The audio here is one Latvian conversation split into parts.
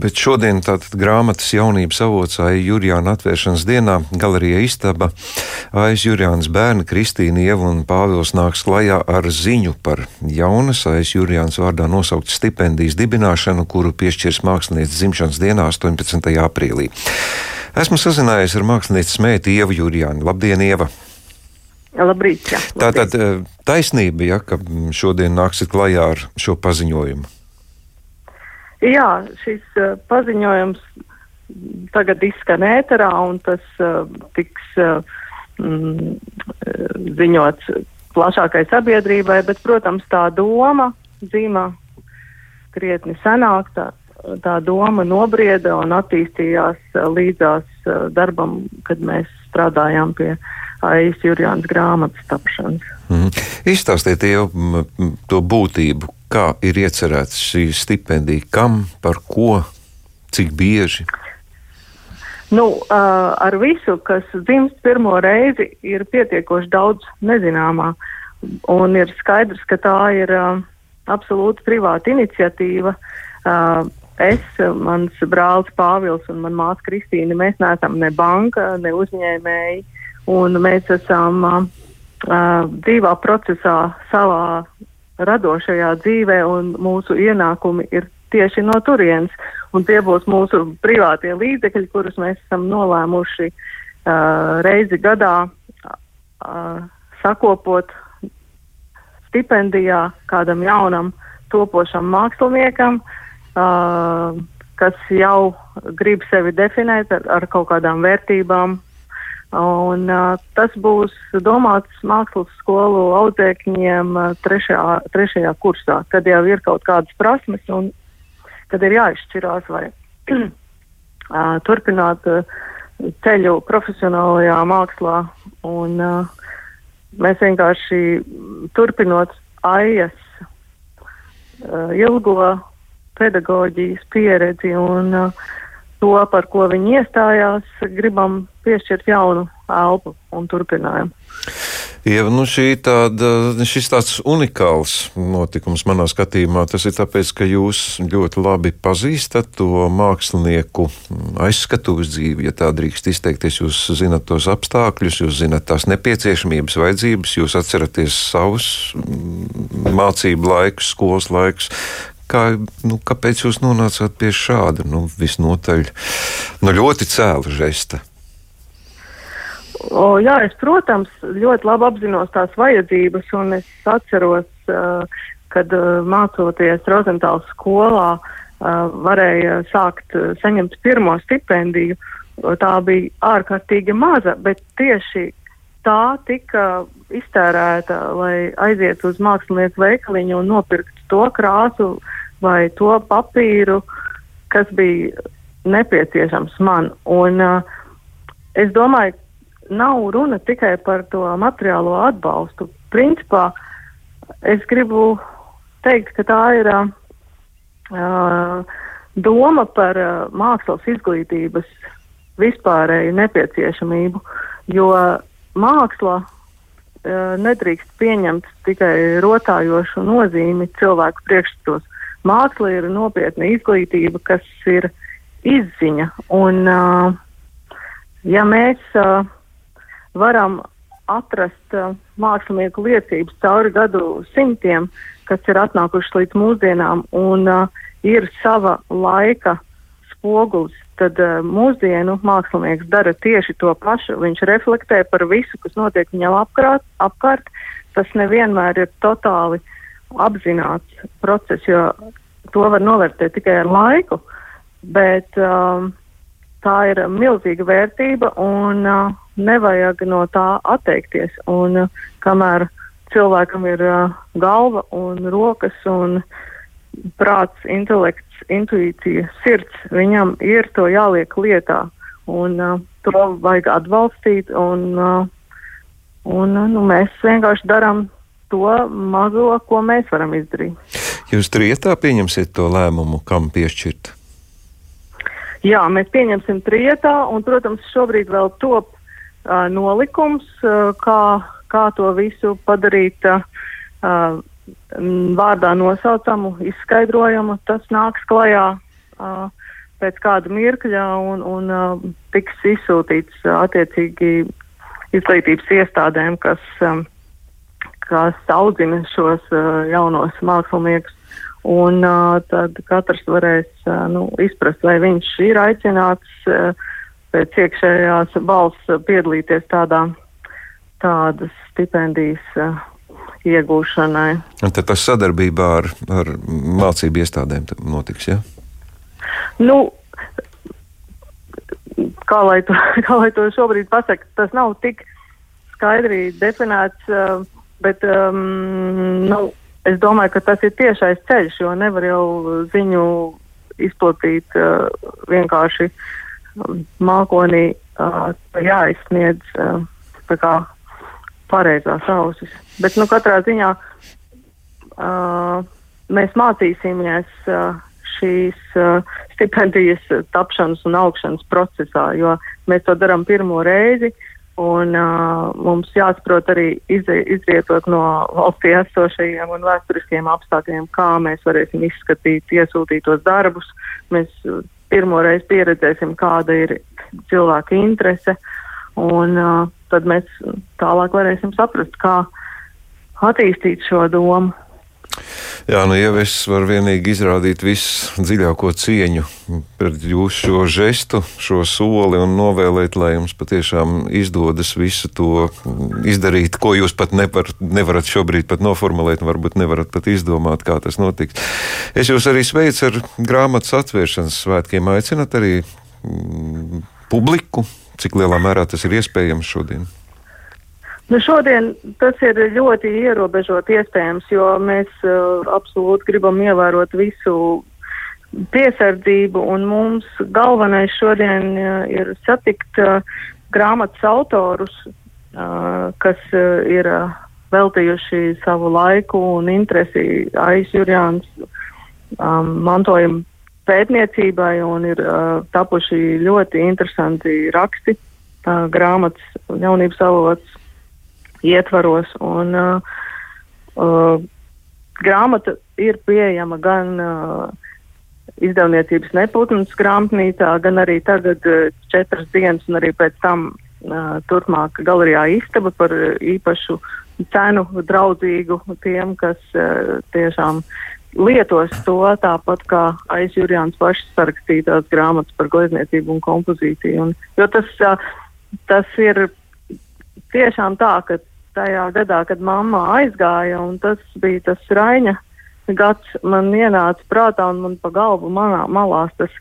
Bet šodien tātad grāmatas jaunības avots Aija Jurjāna atvēršanas dienā Galerija Istaba Aijas Jurjānas bērni Kristīna, Ieva un Pāvils nāks klajā ar ziņu par jaunas Aijas Jurjānas vārdā nosauktas stipendijas dibināšanu, kuru piešķirs mākslinieces dzimšanas dienā 18. aprīlī. Esmu sazinājies ar mākslinieces meitu Ievu Jurjānu. Labdien, Ieva! Labrīt, jā. Tātad taisnība, ja, ka šodien nāksit klajā ar šo paziņojumu? Jā, šis paziņojums tagad izskan ēterā, un tas tiks ziņots plašākai sabiedrībai, bet, protams, tā doma dzīmā krietni senāk, tā doma nobrieda un attīstījās līdzās darbam, kad mēs strādājām pie Aijas Jurjānas grāmatas tapšanas. Izstāstiet jau to būtību, kā ir iecerēts šī stipendija, kam, par ko, cik bieži? Ar visu, kas dzimst pirmo reizi, ir pietiekoši daudz nezināmā, un ir skaidrs, ka tā ir absolūti privāta iniciatīva. Es, mans brālis Pāvils un man māsa Kristīna, mēs neesam ne banka, ne uzņēmēji, un mēs esam dzīvā procesā savā radošajā dzīvē, un mūsu ienākumi ir tieši no turienes. Un tie būs mūsu privātie līdzekļi, kurus mēs esam nolēmuši reizi gadā sakopot stipendijā kādam jaunam topošam māksliniekam, kas jau grib sevi definēt ar kaut kādām vērtībām. Un tas būs domāts mākslas skolu audzēkņiem trešajā kursā, kad jau ir kaut kādas prasmes un kad ir jāizšķirās vai turpināt ceļu profesionālajā mākslā. Un mēs vienkārši turpinot Aijas ilgo pedagoģijas pieredzi un to, par ko viņi iestājās, gribam piešķirt jaunu elpu un turpinājumu. Ieva, šis tāds unikāls notikums manā skatījumā, tas ir tāpēc, ka jūs ļoti labi pazīstat to mākslinieku aizskatuves dzīvi, ja tā drīkst izteikties. Jūs zinat tos apstākļus, jūs zinat tās nepieciešamības, vajadzības, jūs atceraties savus mācību laikus, skolas laikus. Kāpēc jūs nonācāt pie šāda, visnotaļ, ļoti cēla žesta? Jā, es, protams, ļoti labi apzinos tās vajadzības, un es atceros, kad mācoties Rozentāls skolā, varēja sākt saņemt pirmo stipendiju. Tā bija ārkārtīgi maza, bet tieši tā tika iztērēta, lai aiziet uz mākslinieku veikaliņu un nopirkt to krāsu vai to papīru, kas bija nepieciešams man. Un es domāju, nav runa tikai par to materiālo atbalstu. Principā es gribu teikt, ka tā ir doma par mākslas izglītības vispārēju nepieciešamību, jo māksla nedrīkst pieņemt tikai rotājošu nozīmi cilvēku priekšstatos. Māksla ir nopietna izglītība, kas ir izziņa, un ja mēs varam atrast mākslinieku liecības cauri gadu simtiem, kas ir atnākuši līdz mūsdienām un ir sava laika spogulis, tad mūsdienu mākslinieks dara tieši to pašu. Viņš reflektē par visu, kas notiek viņam apkārt. Tas nevienmēr ir totāli apzināts process, jo to var novērtēt tikai ar laiku, bet tā ir milzīga vērtība un nevajag no tā atteikties. Un kamēr cilvēkam ir galva un rokas un prāts, intelekts, intuīcija, sirds, viņam ir to jāliek lietā, un to vajag atbalstīt, un mēs vienkārši darām to mazo, ko mēs varam izdarīt. Jūs trietā pieņemsiet to lēmumu, kam piešķirt? Jā, mēs pieņemsim trietā, un, protams, šobrīd vēl top nolikums, kā to visu padarīt vārdā nosaucamu, izskaidrojumu. Tas nāks klajā pēc kāda mirkļa un tiks izsūtīts attiecīgi izglītības iestādēm, kas audzina šos jaunos māksliniekus. Un tad katrs varēs izprast, vai viņš ir aicināts pēc iekšējās balss piedalīties tādas stipendijas iegūšanai. Un tad tas sadarbībā ar mācību iestādēm notiks, ja? Kā lai to šobrīd pasaka, tas nav tik skaidri definēts, bet es domāju, ka tas ir tiešais ceļš, jo nevar jau ziņu izplatīt vienkārši mākonī, jāizsniedz tā kā pareizās ausis. Bet katrā ziņā mēs mācīsimies šīs stipendijas tapšanas un augšanas procesā, jo mēs to darām pirmo reizi, un mums jāsaprot arī izrietot no valstī esošajiem un vēsturiskiem apstākļiem, kā mēs varēsim izskatīt iesūtītos darbus. Mēs pirmo reizi pieredzēsim, kāda ir cilvēka interese, un tad mēs tālāk varēsim saprast, kā attīstīt šo domu. Jā, ja es varu vienīgi izrādīt visdziļāko cieņu pret jūsu šo žestu, šo soli un novēlēt, lai jums patiešām izdodas visu to izdarīt, ko jūs pat nevarat šobrīd pat noformulēt, varbūt nevarat pat izdomāt, kā tas notiks. Es jūs arī sveicu ar grāmatas atvēršanas svētkiem. Aicināt arī publiku, cik lielā mērā tas ir iespējams šodien? Šodien tas ir ļoti ierobežot iespējams, jo mēs absolūti gribam ievērot visu piesardzību, un mums galvenais šodien ir satikt grāmatas autorus, kas ir veltījuši savu laiku un interesi Aijas Jurjānas mantojuma pētniecībai, un ir tapuši ļoti interesanti raksti grāmatas jaunības avots ietvaros, un grāmata ir pieejama gan izdevniecības Neputnas grāmatnīcā, gan arī tagad 4 dienas, un arī pēc tam turpmāk galerijā Istaba par īpašu cenu draudzīgu tiem, kas tiešām lietos to, tāpat kā Aijas Jurjānas pašas sarakstītās grāmatas par glezniecību un kompozīciju. Jo tas ir tiešām tā, ka tajā gadā, kad mamma aizgāja, un tas bija tas Raiņa gads, man ienāca prātā un man pa galvu malās tas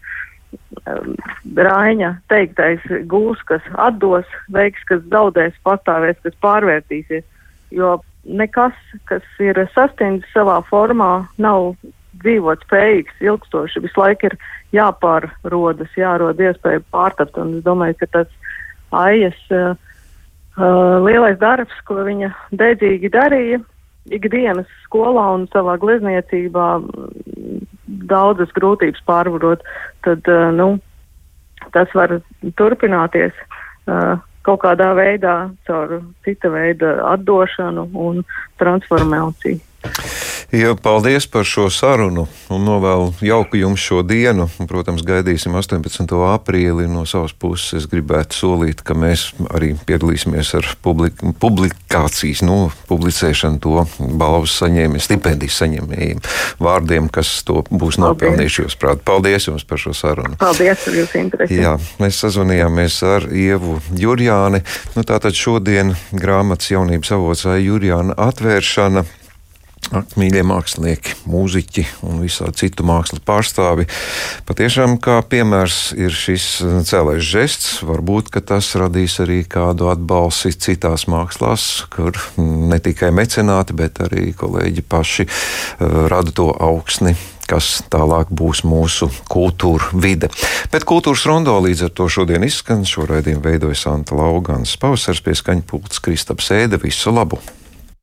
Raiņa teiktais gūs, kas atdos, veiks, kas zaudēs, pastāvēs, kas pārvērtīsies. Jo nekas, kas ir sastindzis savā formā, nav dzīvot spējīgs ilgstoši. Visu laiku ir jāpārrodas, jārod iespēja pārtapt, un es domāju, ka tas Aijas lielais darbs, ko viņa dedzīgi darīja ikdienas skolā un savā glezniecībā, daudzas grūtības pārvarot, tad tas var turpināties kaut kādā veidā caur cita veida atdošanu un transformāciju. Jā, paldies par šo sarunu un novēlu jauku jums šo dienu. Un, protams, gaidīsim 18. aprīli. No savas puses es gribētu solīt, ka mēs arī piedalīsimies ar publikācijas, publicēšanu to balvas saņēmējiem, stipendijas saņēmējiem vārdiem, kas to būs nopelnījuši jūs prāt. Paldies jums par šo sarunu. Paldies par jūsu interesi. Jā, mēs sazvanījāmies ar Ievu Jurjāni. Tātad šodien grāmatas jaunības avots Aija Jurjāna atvēršana. Mīļie mākslinieki, mūziķi un visādi citu mākslas pārstāvi. Patiešām kā piemērs ir šis cēlais žests. Varbūt, ka tas radīs arī kādu atbalsi citās mākslās, kur ne tikai mecenāti, bet arī kolēģi paši rada to augsni, kas tālāk būs mūsu kultūra vide. Bet kultūras rondo līdz ar to šodien izskan. Šo raidījumu veidoja Santa Laugans, Pavasars pie skaņpults Kristaps Ēde. Visu labu!